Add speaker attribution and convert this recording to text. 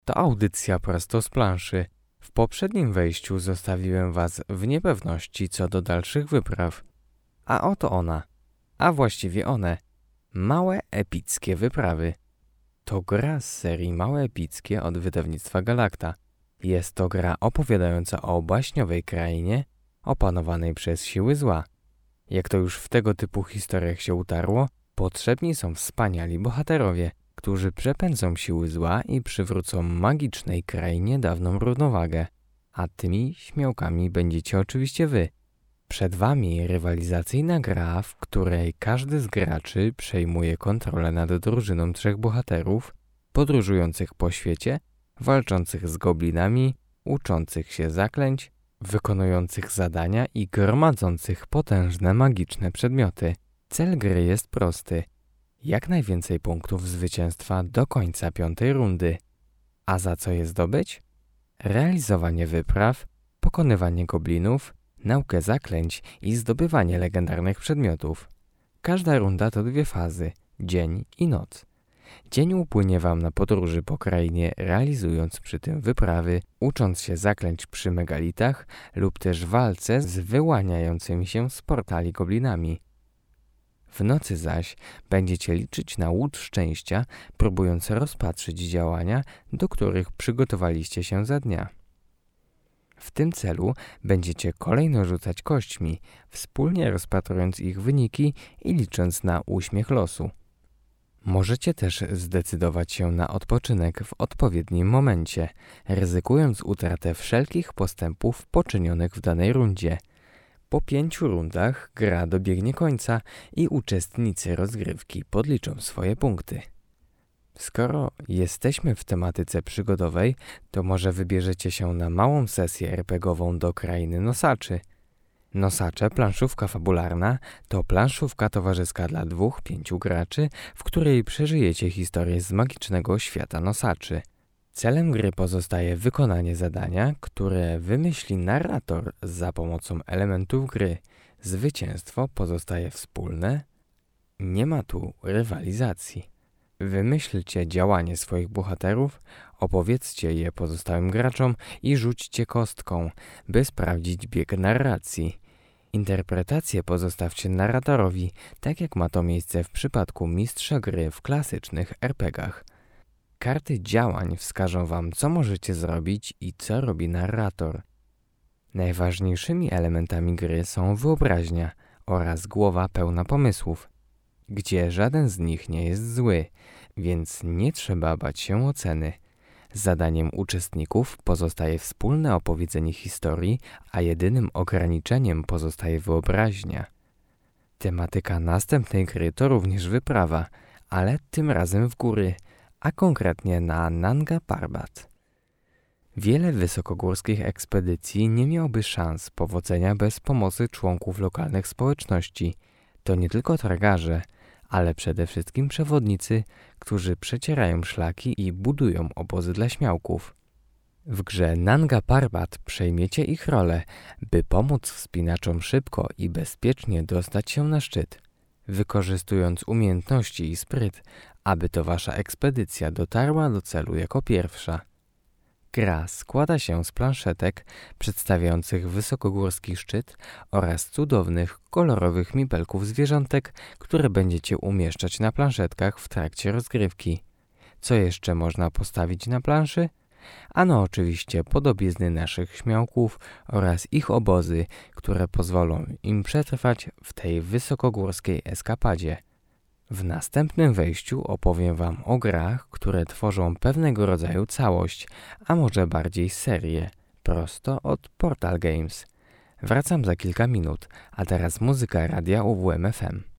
Speaker 1: To audycja prosto z planszy. W poprzednim wejściu zostawiłem Was w niepewności co do dalszych wypraw. A oto ona, a właściwie one. Małe epickie wyprawy. To gra z serii Małe epickie od wydawnictwa Galacta. Jest to gra opowiadająca o baśniowej krainie opanowanej przez siły zła. Jak to już w tego typu historiach się utarło, potrzebni są wspaniali bohaterowie, którzy przepędzą siły zła i przywrócą magicznej krainie dawną równowagę. A tymi śmiałkami będziecie oczywiście wy. Przed wami rywalizacyjna gra, w której każdy z graczy przejmuje kontrolę nad drużyną 3 bohaterów, podróżujących po świecie, walczących z goblinami, uczących się zaklęć, wykonujących zadania i gromadzących potężne magiczne przedmioty. Cel gry jest prosty. Jak najwięcej punktów zwycięstwa do końca 5. rundy. A za co je zdobyć? Realizowanie wypraw, pokonywanie goblinów, naukę zaklęć i zdobywanie legendarnych przedmiotów. Każda runda to 2 fazy, dzień i noc. Dzień upłynie wam na podróży po krainie, realizując przy tym wyprawy, ucząc się zaklęć przy megalitach lub też walce z wyłaniającymi się z portali goblinami. W nocy zaś będziecie liczyć na łód szczęścia, próbując rozpatrzyć działania, do których przygotowaliście się za dnia. W tym celu będziecie kolejno rzucać kośćmi, wspólnie rozpatrując ich wyniki i licząc na uśmiech losu. Możecie też zdecydować się na odpoczynek w odpowiednim momencie, ryzykując utratę wszelkich postępów poczynionych w danej rundzie. Po 5 rundach gra dobiegnie końca i uczestnicy rozgrywki podliczą swoje punkty. Skoro jesteśmy w tematyce przygodowej, to może wybierzecie się na małą sesję RPGową do krainy nosaczy. Nosacze, planszówka fabularna, to planszówka towarzyska dla 2-5 graczy, w której przeżyjecie historię z magicznego świata nosaczy. Celem gry pozostaje wykonanie zadania, które wymyśli narrator za pomocą elementów gry. Zwycięstwo pozostaje wspólne. Nie ma tu rywalizacji. Wymyślcie działanie swoich bohaterów, opowiedzcie je pozostałym graczom i rzućcie kostką, by sprawdzić bieg narracji. Interpretację pozostawcie narratorowi, tak jak ma to miejsce w przypadku mistrza gry w klasycznych RPGach. Karty działań wskażą wam, co możecie zrobić i co robi narrator. Najważniejszymi elementami gry są wyobraźnia oraz głowa pełna pomysłów, gdzie żaden z nich nie jest zły, więc nie trzeba bać się oceny. Zadaniem uczestników pozostaje wspólne opowiedzenie historii, a jedynym ograniczeniem pozostaje wyobraźnia. Tematyka następnej gry to również wyprawa, ale tym razem w góry, a konkretnie na Nanga Parbat. Wiele wysokogórskich ekspedycji nie miałoby szans powodzenia bez pomocy członków lokalnych społeczności. To nie tylko tragarze, ale przede wszystkim przewodnicy, którzy przecierają szlaki i budują obozy dla śmiałków. W grze Nanga Parbat przejmiecie ich rolę, by pomóc wspinaczom szybko i bezpiecznie dostać się na szczyt, wykorzystując umiejętności i spryt, aby to wasza ekspedycja dotarła do celu jako pierwsza. Gra składa się z planszetek przedstawiających wysokogórski szczyt oraz cudownych, kolorowych mipelków zwierzątek, które będziecie umieszczać na planszetkach w trakcie rozgrywki. Co jeszcze można postawić na planszy? Ano oczywiście podobizny naszych śmiałków oraz ich obozy, które pozwolą im przetrwać w tej wysokogórskiej eskapadzie. W następnym wejściu opowiem wam o grach, które tworzą pewnego rodzaju całość, a może bardziej serię, prosto od Portal Games. Wracam za kilka minut, a teraz muzyka radia UWM FM.